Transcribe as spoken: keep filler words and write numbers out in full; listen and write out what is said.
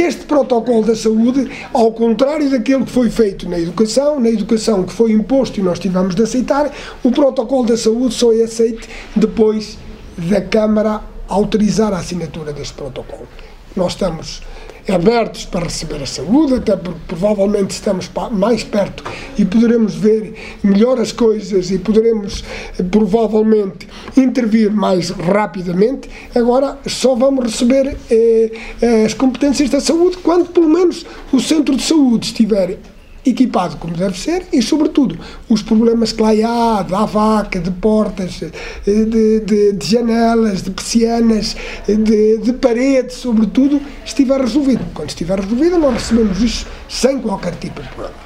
Este protocolo da saúde, ao contrário daquele que foi feito na educação, na educação que foi imposto e nós tivemos de aceitar, o protocolo da saúde só é aceito depois da Câmara autorizar a assinatura deste protocolo. Nós estamos abertos para receber a saúde, até porque provavelmente estamos mais perto e poderemos ver melhor as coisas e poderemos provavelmente intervir mais rapidamente. Agora só vamos receber eh, as competências da saúde quando pelo menos o centro de saúde estiver equipado como deve ser e, sobretudo, os problemas que lá há, da vaca, de portas, de, de, de janelas, de persianas, de, de paredes, sobretudo, estiver resolvido. Quando estiver resolvido, nós recebemos isso sem qualquer tipo de problema.